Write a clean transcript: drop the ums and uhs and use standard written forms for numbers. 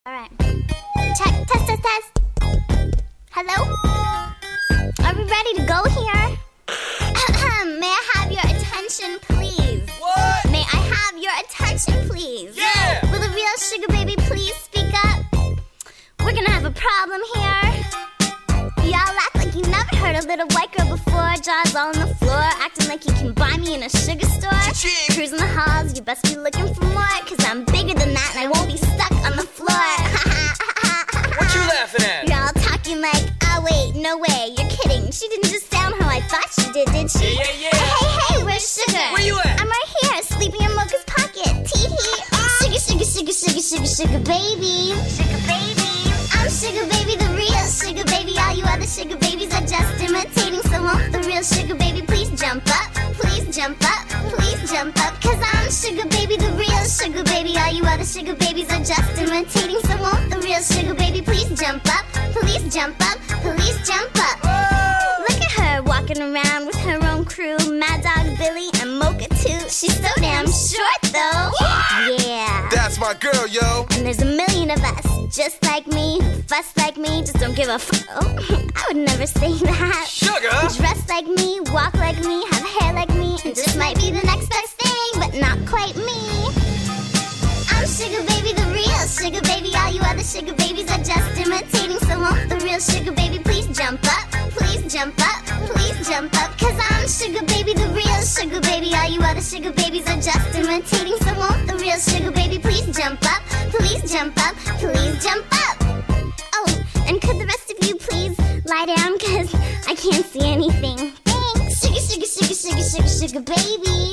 Alright. Check. Test. Hello? Are we ready to go here? May I have your attention, please? What? May I have your attention, please? Yeah! Will the real sugar baby please speak up? We're gonna have a problem here. Y'all act like you never heard a little white girl before. Jaws all on the floor, acting like you can buy me in a sugar store. Cha-ching! Cruising the halls, you best be looking for more, cause I'm bigger than that and I won't be stuck on the floor. What you laughing at? You're all talking like, oh wait, no way, you're kidding. She didn't just sound how I thought she did she? Yeah. Hey, where's Sugar? Where you at? I'm right here, sleeping in Mocha's pocket. Tee-hee. Sugar baby. Sugar baby. I'm Sugar baby, the real Sugar baby. All you other sugar babies are just imitating. So won't the real Sugar baby please jump up? Please jump up, please jump up. Cause I'm Sugar baby, the real Sugar baby. All you other sugar babies are just imitating. So won't the real Sugar baby please jump up? Please jump up, please jump up. Look at her walking around with her own crew. Mad Dog Billy and Mocha too. She's so damn short though. Yeah. That's my girl, yo. And there's a million of us, just like me, who fuss like me, just don't give a I would never say that. Sugar! Dress like me, walk like me, have hair like me, and just might be the next best thing, but not quite me. I'm Sugar baby, the real Sugar baby. All you other sugar babies are just imitating. So won't the real Sugar baby please jump up? Please jump up, please jump up. Cause I'm Sugar baby, the real Sugar baby. All you other sugar babies are just imitating. So won't the real Sugar baby please jump up? Please jump up, please jump up. Oh, and could the rest of you please lie down, cause I can't see anything. Thanks. Sugar baby.